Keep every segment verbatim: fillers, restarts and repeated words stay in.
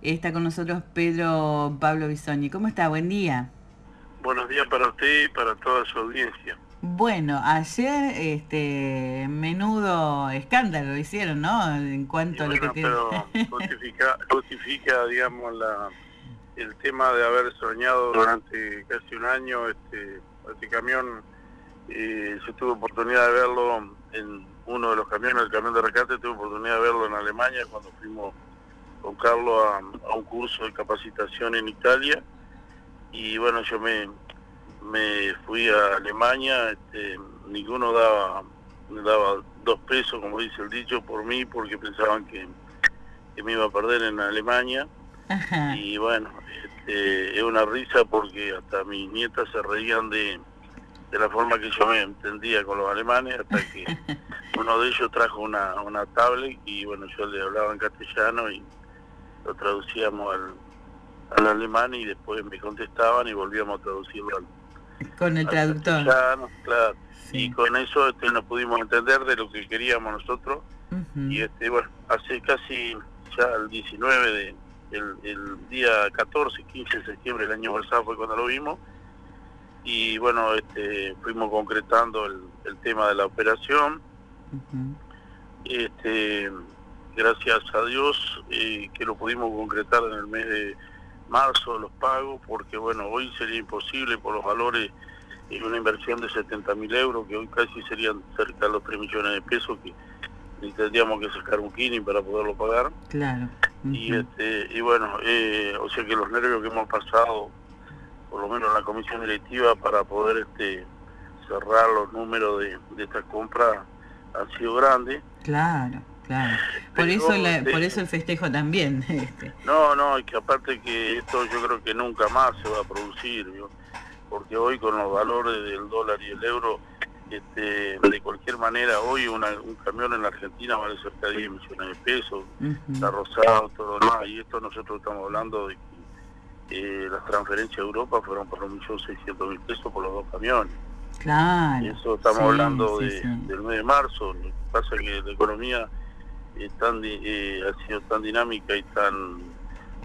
Está con nosotros Pedro Pablo Bisogni. ¿Cómo está? Buen día. Buenos días para usted y para toda su audiencia. Bueno, ayer este menudo escándalo hicieron, ¿no? En Y cuanto a lo que bueno, tiene. pero justifica, justifica digamos, la, el tema de haber soñado durante casi un año. Este, este camión, eh, yo tuve oportunidad de verlo en uno de los camiones, el camión de rescate, tuve oportunidad de verlo en Alemania cuando fuimos con Carlos a, a un curso de capacitación en Italia. Y bueno, yo me, me fui a Alemania, este, ninguno daba, me daba dos pesos, como dice el dicho, por mí, porque pensaban que, que me iba a perder en Alemania. Ajá. Y bueno, este, es una risa porque hasta mis nietas se reían de, de la forma que yo me entendía con los alemanes, hasta que uno de ellos trajo una, una tablet y bueno, yo le hablaba en castellano y lo traducíamos al, al alemán y después me contestaban y volvíamos a traducirlo al Con el al traductor. castellano, claro, y Sí. con eso este, nos pudimos entender de lo que queríamos nosotros. Y Ujú. este bueno, hace casi ya el diecinueve de el, el día catorce, quince de septiembre del año pasado fue cuando lo vimos. Y bueno, este fuimos concretando el, el tema de la operación. Ujú. Este gracias a Dios eh, que lo pudimos concretar en el mes de marzo los pagos, porque bueno, hoy sería imposible por los valores, en una inversión de setenta mil euros, que hoy casi serían cerca de los tres millones de pesos, que ni tendríamos que sacar un kini para poderlo pagar. Claro. Y Ujú. este y bueno, eh, o sea que los nervios que hemos pasado, por lo menos en la comisión directiva, para poder este cerrar los números de, de esta compra han sido grandes. Claro, claro. Por eso Pero la, por este, eso el festejo también. Este. no, no, y que aparte que esto yo creo que nunca más se va a producir, ¿vio? Porque hoy con los valores del dólar y el euro, este, de cualquier manera, hoy una, un camión en la Argentina vale cerca de diez millones de pesos, está Ujú. rosado, todo lo demás, y esto nosotros estamos hablando de que eh, las transferencias a Europa fueron por un millón seiscientos mil pesos por los dos camiones. Claro. Eso estamos Sí, hablando sí, de, sí. del mes de marzo. Lo que pasa es que la economía eh, tan, eh, ha sido tan dinámica y tan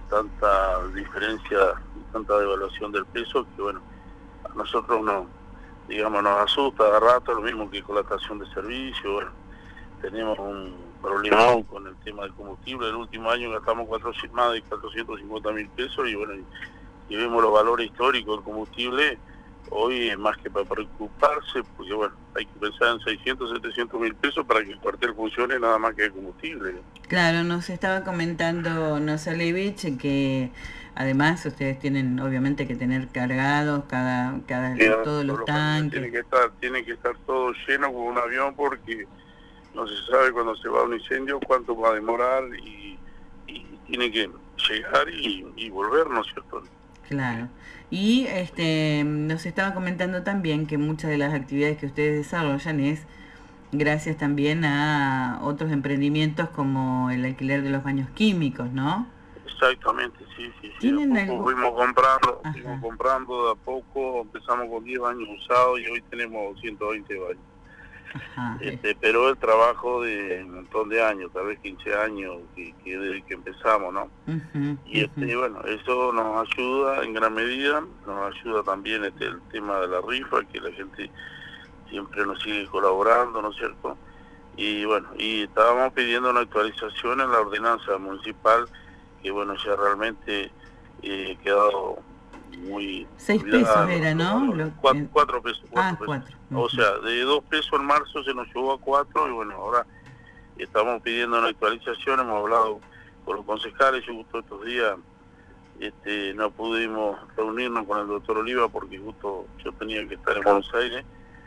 tanta diferencia y tanta devaluación del peso que bueno, a nosotros no, digamos, nos asusta de rato, lo mismo que con la estación de servicio. Bueno, tenemos un problema con el tema del combustible. El último año gastamos cuatrocientos, más de cuatrocientos cincuenta mil pesos y bueno, y, y vemos los valores históricos del combustible. Hoy es más que para preocuparse, porque bueno, hay que pensar en seiscientos, setecientos mil pesos para que el cuartel funcione nada más que de combustible. Claro, nos estaba comentando Nosalevich que además ustedes tienen obviamente que tener cargados cada, cada Que todos todos los los camiones tanques. tienen que estar, tienen que estar todos llenos como un avión, porque no se sabe cuando se va un incendio cuánto va a demorar y, y tiene que llegar y, y volver, ¿no es cierto? Claro. Y este nos estaba comentando también que muchas de las actividades que ustedes desarrollan es gracias también a otros emprendimientos como el alquiler de los baños químicos, ¿no? Exactamente, sí, sí, sí. De a ¿Tienen poco algo? fuimos comprando, fuimos Ajá. comprando de a poco, empezamos con diez baños usados y hoy tenemos ciento veinte baños. Ajá. Este, pero el trabajo de un montón de años, tal vez quince años que, que desde que empezamos, ¿no? Uh-huh, Y uh-huh. este, bueno, eso nos ayuda en gran medida, nos ayuda también este, el tema de la rifa, que la gente siempre nos sigue colaborando, ¿no es cierto? Y bueno, y estábamos pidiendo una actualización en la ordenanza municipal, que bueno, ya realmente eh, quedado muy Seis olvidada pesos los, era, los ¿no? valores. Lo, Cuatro, eh, cuatro pesos, cuatro ah, pesos. cuatro. O Uh-huh. sea, de dos pesos en marzo se nos llevó a cuatro y bueno, ahora estamos pidiendo una actualización, hemos hablado con los concejales, yo justo estos días este, no pudimos reunirnos con el doctor Oliva porque justo yo tenía que estar en Buenos Aires,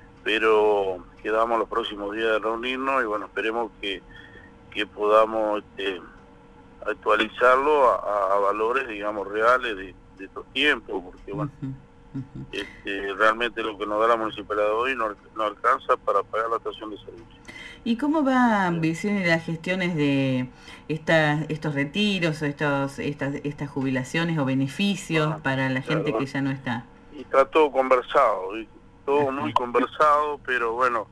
pero quedamos los próximos días de reunirnos y bueno, esperemos que, que podamos este, actualizarlo a, a valores, digamos, reales de, de estos tiempos, porque bueno, Uh-huh, uh-huh. este, realmente lo que nos da la municipalidad de hoy no, no alcanza para pagar la estación de servicio. ¿Y cómo va Este, Visión y las gestiones de estas, estos retiros o estos, estas, estas jubilaciones o beneficios bueno, para la gente que claro, ya no está? y está todo conversado, ¿viste? Todo muy Ajá. conversado, pero bueno,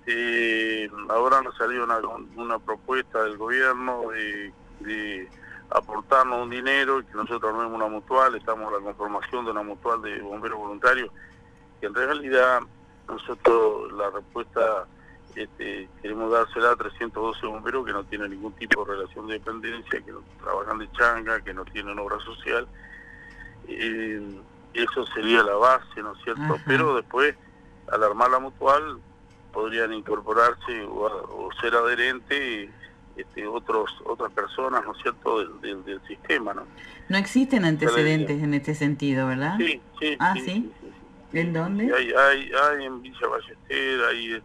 este, ahora nos salió una, una propuesta del gobierno de, de aportarnos un dinero y que nosotros armemos una mutual. Estamos en la conformación de una mutual de bomberos voluntarios, que en realidad nosotros la respuesta este, queremos dársela a trescientos doce bomberos que no tienen ningún tipo de relación de dependencia, que no trabajan de changa, que no tienen obra social. Eh, eso sería la base, ¿no es cierto? Ajá. Pero después, al armar la mutual, podrían incorporarse o, o ser adherentes este, otros otras personas, ¿no es cierto?, del, del, del sistema, ¿no? No existen antecedentes en este sentido, ¿verdad? Sí, sí. Ah, sí. ¿sí? sí, sí, sí. ¿En dónde? Hay, hay, hay en Villa Ballester, hay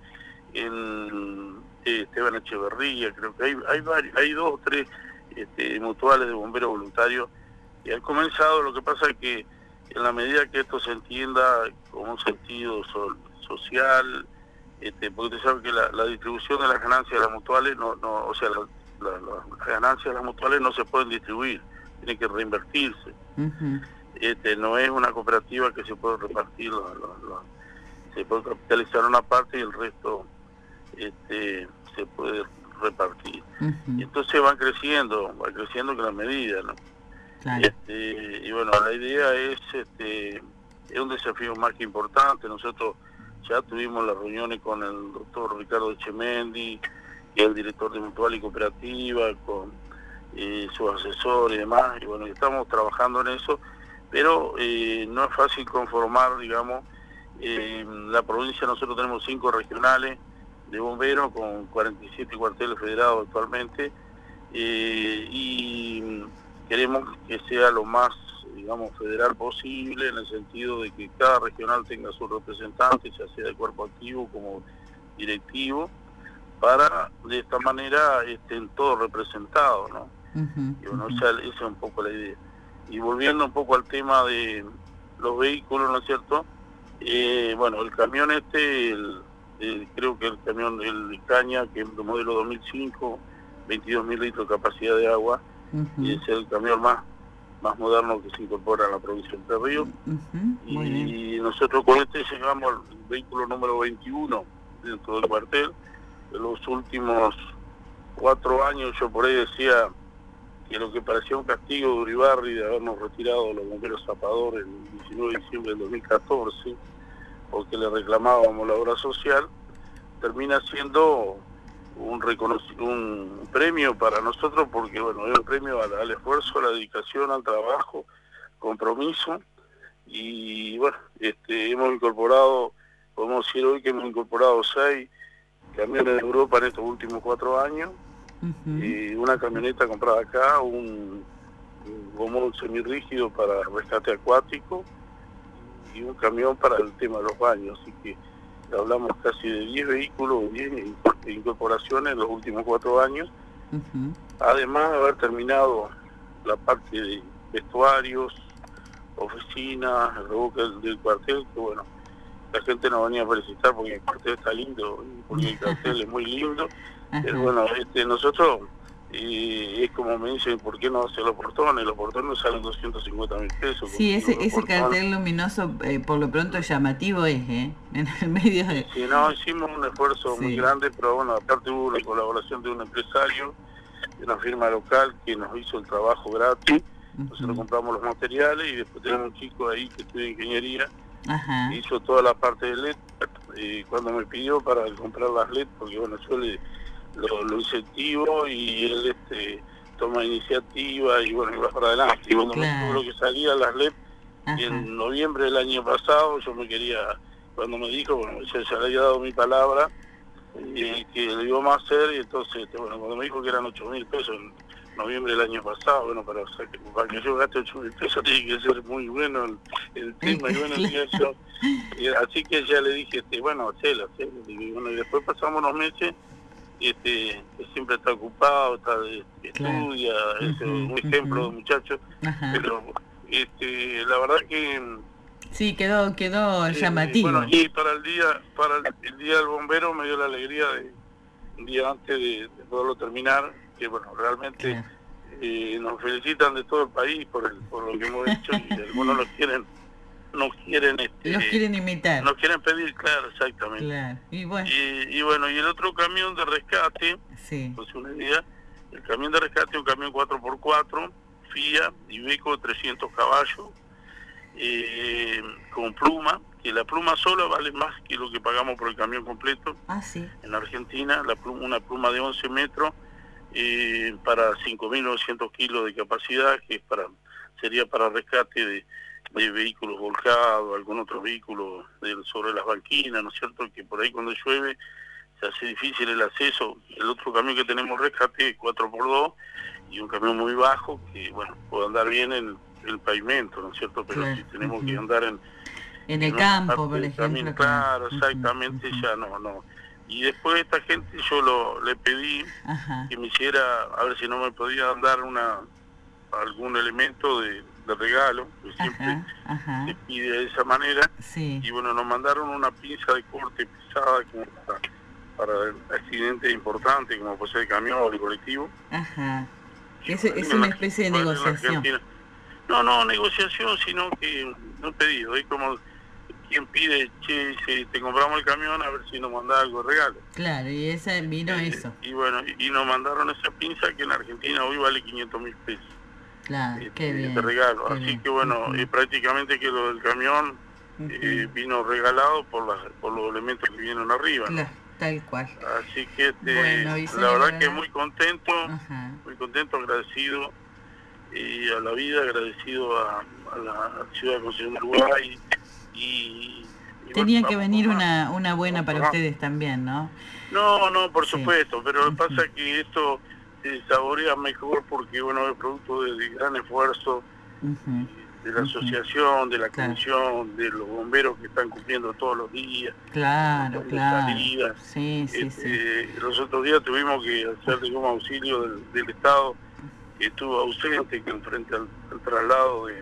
en eh, Esteban Echeverría, creo que hay hay, varios, hay dos o tres este, mutuales de bomberos voluntarios que han comenzado. Lo que pasa es que en la medida que esto se entienda con un sentido so, social, este, porque usted sabe que la, la distribución de las ganancias de las mutuales, no, no, o sea, la, la, la, las ganancias de las mutuales no se pueden distribuir, tienen que reinvertirse. Uh-huh. Este, no es una cooperativa que se puede repartir, la, la, la, se puede capitalizar una parte y el resto este, se puede repartir. Uh-huh. Y entonces van creciendo, van creciendo con la medida, ¿no? Claro. Este, y bueno, la idea es, este, es un desafío más que importante. Nosotros ya tuvimos las reuniones con el doctor Ricardo Echemendi, que es el director de Mutual y Cooperativa, con eh, sus asesores y demás, y bueno, estamos trabajando en eso, pero eh, no es fácil conformar, digamos, eh, la provincia. Nosotros tenemos cinco regionales de bomberos con cuarenta y siete cuarteles federados actualmente, eh, y queremos que sea lo más, digamos, federal posible, en el sentido de que cada regional tenga su representante, ya sea de cuerpo activo como directivo, para de esta manera estén todos representados, ¿no? Uh-huh, y bueno, uh-huh. esa, esa es un poco la idea. Y volviendo un poco al tema de los vehículos, ¿no es cierto? Eh, bueno, el camión este, el, el, creo que el camión, el Caña, que es el modelo dos mil cinco, veintidós mil litros de capacidad de agua, uh-huh. y es el camión más más moderno que se incorpora en la provincia de Entre Ríos. Uh-huh. Y nosotros con este llegamos al vehículo número veintiuno dentro del cuartel. En los últimos cuatro años yo por ahí decía que lo que parecía un castigo de Uribarri de habernos retirado los bomberos zapadores el diecinueve de diciembre del dos mil catorce, porque le reclamábamos la obra social, termina siendo un reconoc- un premio para nosotros, porque bueno, es un premio al, al esfuerzo, a la dedicación, al trabajo, compromiso. Y bueno, este hemos incorporado, podemos decir hoy que hemos incorporado seis camiones de Europa en estos últimos cuatro años, uh-huh. y una camioneta comprada acá, un, un gomón semirrígido para rescate acuático y un camión para el tema de los baños. Así que hablamos casi de diez vehículos, diez incorporaciones en los últimos cuatro años, uh-huh. además de haber terminado la parte de vestuarios, oficinas, el reboque del, del cuartel, que bueno, la gente nos venía a felicitar porque el cuartel está lindo, porque el cuartel es muy lindo, uh-huh. pero bueno, este, nosotros, y es como me dicen, ¿por qué no hacer los portones? Los portones salen doscientos cincuenta mil pesos. Sí, ese ese cartel luminoso, eh, por lo pronto llamativo es, ¿eh? En el medio de... Sí, no, hicimos un esfuerzo sí. muy grande, pero bueno, aparte hubo la colaboración de un empresario, de una firma local que nos hizo el trabajo gratis. Uh-huh. Nosotros compramos los materiales y después tenemos un chico ahí que estudia ingeniería, uh-huh. que hizo toda la parte de L E D, y cuando me pidió para comprar las L E D, porque bueno, yo le... Lo, lo incentivo y él este, toma iniciativa y bueno, y va para adelante. Y cuando claro. me dijo lo que salía las L E D, ajá. y en noviembre del año pasado yo me quería, cuando me dijo, bueno, ya, ya le había dado mi palabra, y que lo íbamos a hacer, y entonces, este, bueno, cuando me dijo que eran ocho mil pesos en noviembre del año pasado, bueno, para, o sea, que, para que yo gaste ocho mil pesos tiene que ser muy bueno el, el tema, y bueno, yo, y así que ya le dije, este, bueno, hacelo, hacelo, y bueno, y después pasamos unos meses, este que siempre está ocupado, está este, claro. estudia, es uh-huh, un ejemplo uh-huh. de muchacho, uh-huh. pero este la verdad que sí quedó quedó eh, llamativo. Bueno, y para el día para el, el día del bombero me dio la alegría de un día antes de, de poderlo terminar, que bueno, realmente claro. eh, nos felicitan de todo el país por el por lo que hemos hecho, y algunos nos quieren nos quieren este, los quieren imitar, nos quieren pedir, claro, exactamente, claro. Y, bueno. Y, y bueno, y el otro camión de rescate, sí. pues una idea, El camión de rescate es un camión cuatro por cuatro, F I A, Iveco de trescientos caballos, eh, con pluma, que la pluma sola vale más que lo que pagamos por el camión completo. Ah, sí. En Argentina, la pluma, una pluma de once metros eh, para cinco mil novecientos kilos de capacidad, que es para sería para rescate de, de vehículos volcados, algún otro vehículo de, sobre las banquinas, ¿no es cierto? Que por ahí cuando llueve se hace difícil el acceso. El otro camión que tenemos rescate es cuatro por dos y un camión muy bajo que, bueno, puede andar bien en el pavimento, ¿no es cierto? Pero claro, si tenemos uh-huh. que andar en... En el en campo, por ejemplo. Camino, claro, exactamente, uh-huh. ya no, no. Y después de esta gente yo lo, le pedí Ajá. que me hiciera, a ver si no me podía dar una algún elemento de, de regalo, que siempre ajá, ajá. se pide de esa manera. Sí. Y bueno, nos mandaron una pinza de corte pesada como para, para accidentes importantes, como puede ser el camión o el colectivo. Ajá. Es, es una especie de negociación. No, no, negociación, sino que no pedido, es como quien pide, che, si te compramos el camión, a ver si nos manda algo de regalo. Claro, y esa vino eh, eso. Y bueno, y, y nos mandaron esa pinza que en Argentina hoy vale quinientos mil pesos. Claro, eh, qué bien. De regalo, qué así bien. que bueno, uh-huh. eh, prácticamente que lo del camión uh-huh. eh, vino regalado por, las, por los elementos que vinieron arriba. Claro, ¿no? Tal cual. Así que este, bueno, la verdad, verdad que muy contento, uh-huh. muy contento, agradecido. Y a la vida, agradecido a, a la Ciudad de Concepción de Uruguay y, y tenía bueno, que venir más, una una buena para más. ustedes también, ¿no? No, no, por sí. supuesto, pero lo que uh-huh. pasa es que esto se saborea mejor porque bueno, es producto de, de gran esfuerzo uh-huh. de la asociación, de la claro. comisión, de los bomberos que están cumpliendo todos los días. Claro, claro. Salidas. Sí, sí, este, sí. Los otros días tuvimos que hacer de como auxilio del, del Estado, que estuvo ausente, que frente al, al traslado de,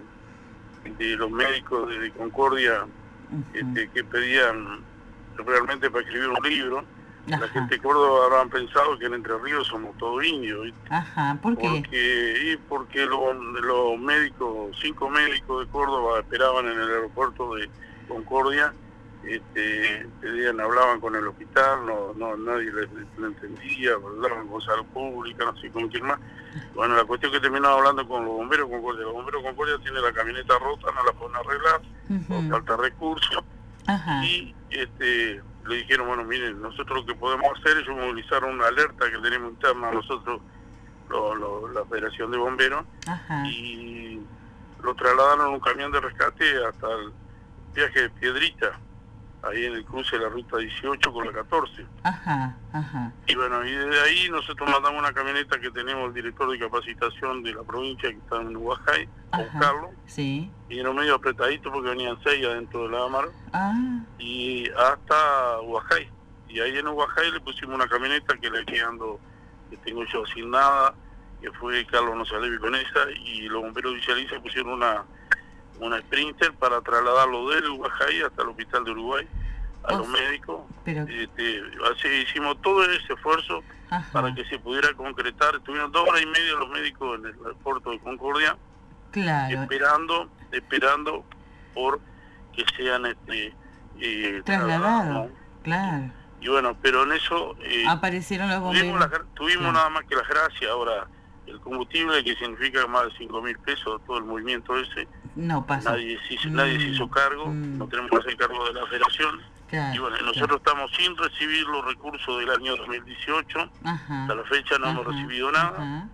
de los médicos de, de Concordia, uh-huh. este, que pedían realmente para escribir un libro. Ajá. La gente de Córdoba habrán pensado que en Entre Ríos somos todos indios, ¿viste? Ajá, ¿por qué? Porque, y porque los, los médicos, cinco médicos de Córdoba esperaban en el aeropuerto de Concordia, este, pedían, hablaban con el hospital, no, no nadie les, les entendía, hablaban con salud pública, no sé con quién más. Bueno, la cuestión que terminaba hablando con los bomberos Concordia. Los bomberos Concordia tienen la camioneta rota, no la pueden arreglar, uh-huh. falta recursos. Ajá. Y este le dijeron, bueno, miren, nosotros lo que podemos hacer es movilizar una alerta que tenemos interna nosotros, lo, lo, la Federación de Bomberos, Ajá. y lo trasladaron en un camión de rescate hasta el viaje de Piedrita, ahí en el cruce de la ruta dieciocho con la catorce. Ajá, ajá. Y bueno, y desde ahí nosotros mandamos una camioneta que tenemos el director de capacitación de la provincia que está en Huajay, a buscarlo. Sí. Y en un medio apretadito porque venían seis adentro de la Amar. Ah. Y hasta Huajay. Y ahí en Huajay le pusimos una camioneta que le quedando, que tengo yo asignada, que fue Carlos Nosalevi con esa, y los bomberos de Villaliza pusieron una una Sprinter para trasladarlo del Huajay hasta el hospital de Uruguay, a oh, los médicos. Pero... Este, así hicimos todo ese esfuerzo Ajá. para que se pudiera concretar. Estuvieron dos horas y media los médicos en el aeropuerto de Concordia, claro. esperando, esperando por que sean este eh, trasladados, ¿no? Claro. Y, y bueno, pero en eso eh, aparecieron los bomberos. Tuvimos, la, tuvimos claro. nada más que las gracias. Ahora el combustible, que significa más de cinco mil pesos, todo el movimiento ese, no pasa. Nadie, se, mm, nadie se hizo cargo, mm. no tenemos que hacer cargo de la federación. Claro, y bueno, nosotros claro. estamos sin recibir los recursos del año dos mil dieciocho, Ajá. hasta la fecha no Ajá. hemos recibido nada. Ajá.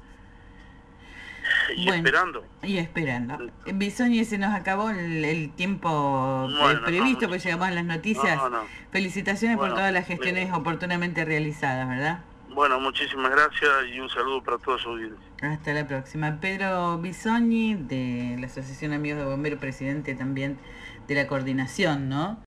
Y bueno, esperando. Y esperando. Bisogni, se nos acabó el, el tiempo bueno, previsto, no, pues llegamos a las noticias. No, no. Felicitaciones bueno, por todas las gestiones bien. oportunamente realizadas, ¿verdad? Bueno, muchísimas gracias y un saludo para toda su audiencia. Hasta la próxima. Pedro Bisogni, de la Asociación Amigos de Bomberos, presidente también de la coordinación, ¿no?